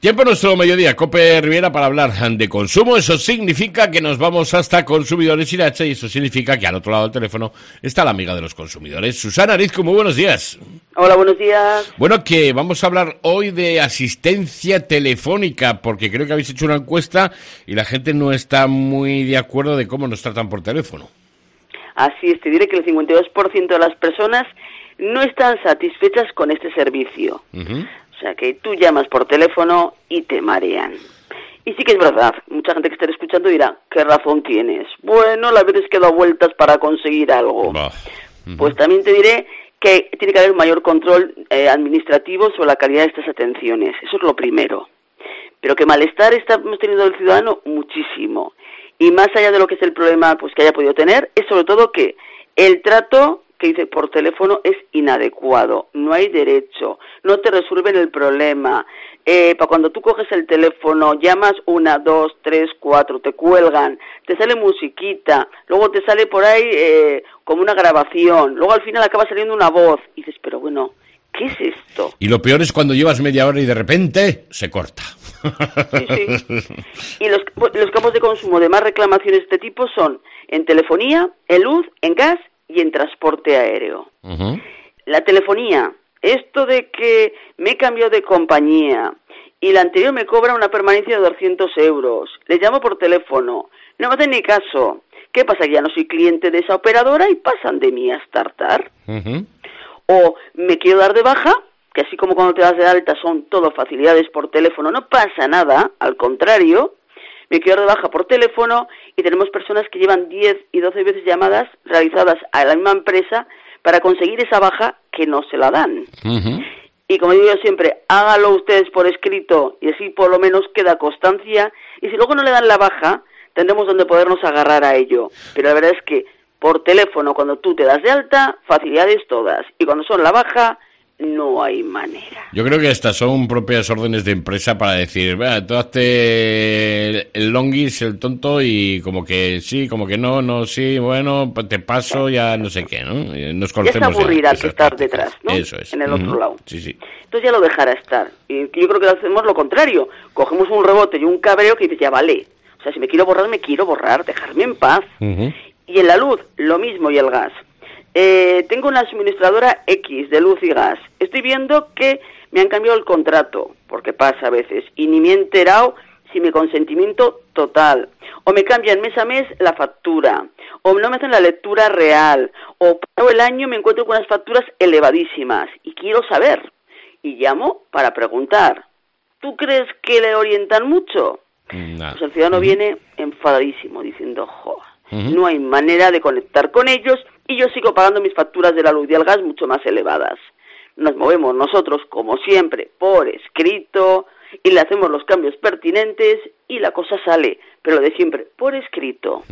Tiempo nuestro mediodía, Cope Riviera, para hablar de consumo. Eso significa que nos vamos hasta Consumidores Irache y eso significa que al otro lado del teléfono está la amiga de los consumidores, Susana Arizco. Muy buenos días. Hola, buenos días. Bueno, que vamos a hablar hoy de asistencia telefónica, porque creo que habéis hecho una encuesta y la gente no está muy de acuerdo de cómo nos tratan por teléfono. Así es, te diré que el 52% de las personas no están satisfechas con este servicio. O sea, que tú llamas por teléfono y te marean. Y sí que es verdad, mucha gente que esté escuchando dirá, ¿qué razón tienes? Bueno, la veces que he dado vueltas para conseguir algo. Pues también te diré que tiene que haber un mayor control administrativo sobre la calidad de estas atenciones. Eso es lo primero. Pero que malestar hemos tenido el ciudadano muchísimo. Y más allá de lo que es el problema pues que haya podido tener, es sobre todo que el trato que dice por teléfono es inadecuado, no hay derecho, no te resuelven el problema. Para cuando tú coges el teléfono, llamas 1, 2, 3, 4, te cuelgan, te sale musiquita, luego te sale por ahí como una grabación, luego al final acaba saliendo una voz, y dices, pero bueno, ¿qué es esto? Y lo peor es cuando llevas media hora y de repente se corta. Sí. Y los campos de consumo de más reclamaciones de este tipo son en telefonía, en luz, en gas y en transporte aéreo. La telefonía, esto de que me he cambiado de compañía y la anterior me cobra una permanencia de 200 euros, le llamo por teléfono, no me hacen ni caso. ¿Qué pasa? Que ya no soy cliente de esa operadora y pasan de mí a startar. O me quiero dar de baja, que así como cuando te das de alta son todo facilidades por teléfono, no pasa nada, al contrario. Me quiero dar de baja por teléfono y tenemos personas que llevan 10 y 12 veces llamadas realizadas a la misma empresa para conseguir esa baja que no se la dan. Y como digo yo siempre, hágalo ustedes por escrito y así por lo menos queda constancia. Y si luego no le dan la baja, tendremos donde podernos agarrar a ello. Pero la verdad es que por teléfono, cuando tú te das de alta, facilidades todas. Y cuando son la baja, no hay manera. Yo creo que estas son propias órdenes de empresa para decir, vea, tú hazte el longis, el tonto, y como que sí, como que no, sí, bueno, te paso, ya no sé qué, ¿no? Nos conocemos. Ya se aburrirá que estar detrás, ¿no? Eso es. En el otro lado. Sí. Entonces ya lo dejará estar. Y yo creo que hacemos lo contrario. Cogemos un rebote y un cabreo que dices, ya vale. O sea, si me quiero borrar, dejarme en paz. Y en la luz, lo mismo, y el gas. Tengo una suministradora X de luz y gas. Estoy viendo que me han cambiado el contrato, porque pasa a veces, y ni me he enterado sin mi consentimiento total. O me cambian mes a mes la factura, o no me hacen la lectura real, o pasado el año me encuentro con unas facturas elevadísimas, y quiero saber. Y llamo para preguntar. ¿Tú crees que le orientan mucho? Pues el ciudadano viene enfadadísimo, diciendo, no hay manera de conectar con ellos y yo sigo pagando mis facturas de la luz y el gas mucho más elevadas. Nos movemos nosotros, como siempre, por escrito y le hacemos los cambios pertinentes y la cosa sale, pero lo de siempre, por escrito.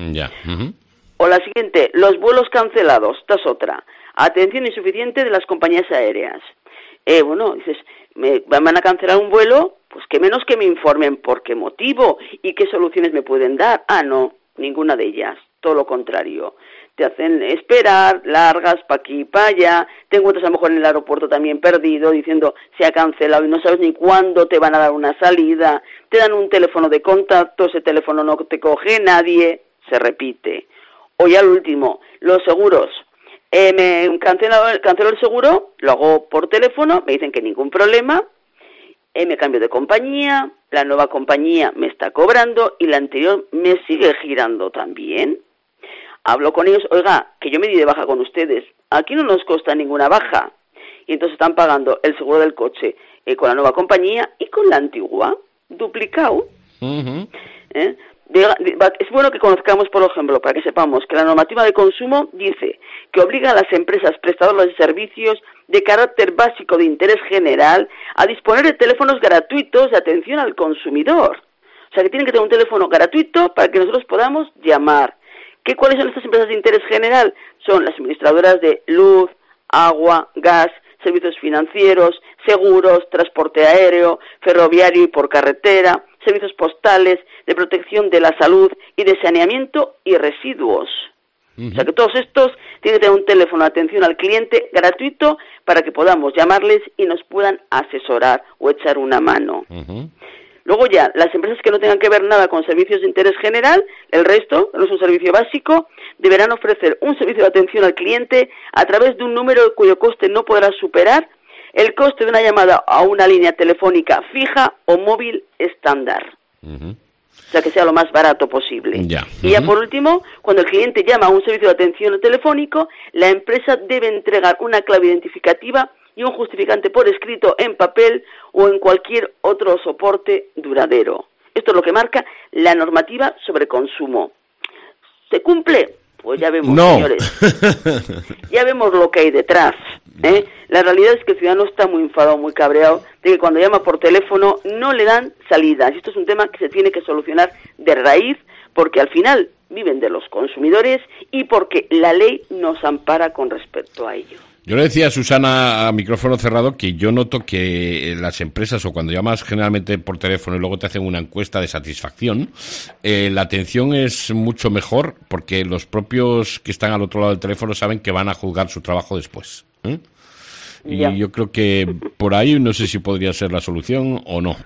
O la siguiente, los vuelos cancelados, esta es otra. Atención insuficiente de las compañías aéreas. Dices, me van a cancelar un vuelo, pues que menos que me informen por qué motivo y qué soluciones me pueden dar. No, ninguna de ellas, todo lo contrario. Te hacen esperar, largas, pa' aquí, pa' allá, te encuentras a lo mejor en el aeropuerto también perdido, diciendo se ha cancelado y no sabes ni cuándo te van a dar una salida, te dan un teléfono de contacto, ese teléfono no te coge nadie, se repite. O ya lo último, los seguros. Me cancelo el seguro, lo hago por teléfono, me dicen que ningún problema, me cambio de compañía, la nueva compañía me está cobrando y la anterior me sigue girando también. Hablo con ellos, oiga, que yo me di de baja con ustedes, aquí no nos consta ninguna baja. Y entonces están pagando el seguro del coche con la nueva compañía y con la antigua, duplicado. Es bueno que conozcamos, por ejemplo, para que sepamos que la normativa de consumo dice que obliga a las empresas prestadoras de servicios de carácter básico de interés general a disponer de teléfonos gratuitos de atención al consumidor. O sea, que tienen que tener un teléfono gratuito para que nosotros podamos llamar. ¿Cuáles son estas empresas de interés general? Son las suministradoras de luz, agua, gas, servicios financieros, seguros, transporte aéreo, ferroviario y por carretera, servicios postales, de protección de la salud y de saneamiento y residuos. O sea que todos estos tienen que tener un teléfono de atención al cliente gratuito para que podamos llamarles y nos puedan asesorar o echar una mano. Luego ya, las empresas que no tengan que ver nada con servicios de interés general, el resto, no es un servicio básico, deberán ofrecer un servicio de atención al cliente a través de un número cuyo coste no podrá superar el coste de una llamada a una línea telefónica fija o móvil estándar. O sea, que sea lo más barato posible. Ya. Y ya por último, cuando el cliente llama a un servicio de atención telefónico, la empresa debe entregar una clave identificativa y un justificante por escrito en papel o en cualquier otro soporte duradero. Esto es lo que marca la normativa sobre consumo. ¿Se cumple? Pues ya vemos, no. Señores. Ya vemos lo que hay detrás. La realidad es que el ciudadano está muy enfadado, muy cabreado, de que cuando llama por teléfono no le dan salidas. Y esto es un tema que se tiene que solucionar de raíz, porque al final viven de los consumidores y porque la ley nos ampara con respecto a ello. Yo le decía a Susana a micrófono cerrado que yo noto que las empresas, o cuando llamas generalmente por teléfono y luego te hacen una encuesta de satisfacción, la atención es mucho mejor porque los propios que están al otro lado del teléfono saben que van a juzgar su trabajo después. Y yo creo que por ahí no sé si podría ser la solución o no.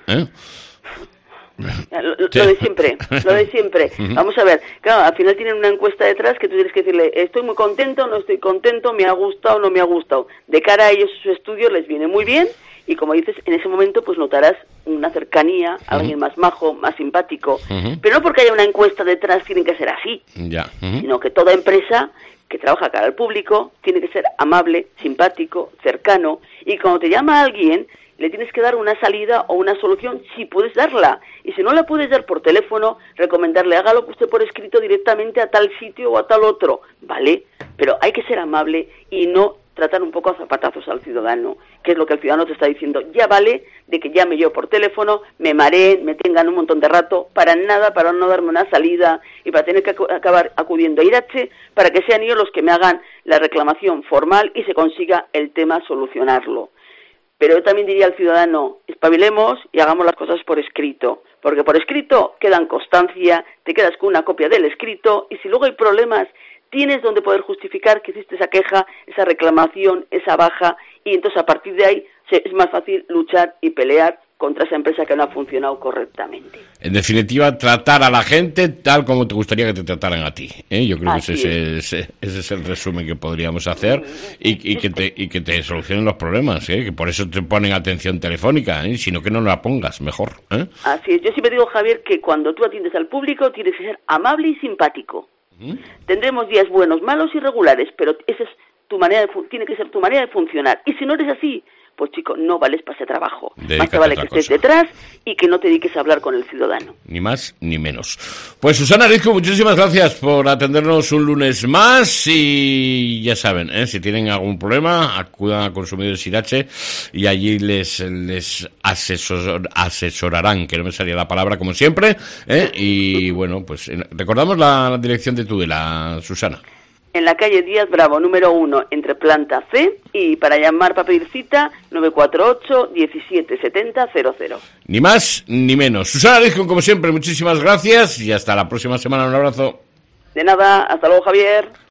Lo de siempre. Vamos a ver, claro, al final tienen una encuesta detrás que tú tienes que decirle, estoy muy contento, no estoy contento, me ha gustado, no me ha gustado. De cara a ellos su estudio les viene muy bien y como dices, en ese momento pues notarás una cercanía, alguien más majo, más simpático. Pero no porque haya una encuesta detrás tienen que ser así, sino que toda empresa que trabaja cara al público tiene que ser amable, simpático, cercano, y cuando te llama alguien le tienes que dar una salida o una solución si puedes darla. Y si no la puedes dar por teléfono, recomendarle, hágalo usted por escrito directamente a tal sitio o a tal otro. Vale, pero hay que ser amable y no tratar un poco a zapatazos al ciudadano, que es lo que el ciudadano te está diciendo. Ya vale de que llame yo por teléfono, me mareen, me tengan un montón de rato, para nada, para no darme una salida y para tener que acabar acudiendo a Irache, para que sean ellos los que me hagan la reclamación formal y se consiga el tema solucionarlo. Pero yo también diría al ciudadano, espabilemos y hagamos las cosas por escrito, porque por escrito quedan constancia, te quedas con una copia del escrito y si luego hay problemas, tienes donde poder justificar que hiciste esa queja, esa reclamación, esa baja y entonces a partir de ahí es más fácil luchar y pelear contra esa empresa que no ha funcionado correctamente. En definitiva, tratar a la gente tal como te gustaría que te trataran a ti. Yo creo que ese es el resumen que podríamos hacer y que te solucionen los problemas, que por eso te ponen atención telefónica, sino que no la pongas, mejor. Así es. Yo siempre digo, Javier, que cuando tú atiendes al público tienes que ser amable y simpático. Tendremos días buenos, malos y regulares, pero esa es tu manera tiene que ser tu manera de funcionar. Y si no eres así, pues chico, no vales para ese trabajo. Más te vale que estés detrás y que no te dediques a hablar con el ciudadano. Ni más ni menos. Pues Susana Risco, muchísimas gracias por atendernos un lunes más y ya saben, si tienen algún problema, acudan a Consumidores Irache y allí les asesorarán, que no me salía la palabra como siempre, y bueno, pues recordamos la dirección de Tudela, Susana. En la calle Díaz Bravo, número 1, entre planta C, y para llamar para pedir cita, 948 17 70 00. Ni más ni menos. Susana Risco, como siempre, muchísimas gracias y hasta la próxima semana. Un abrazo. De nada, hasta luego, Javier.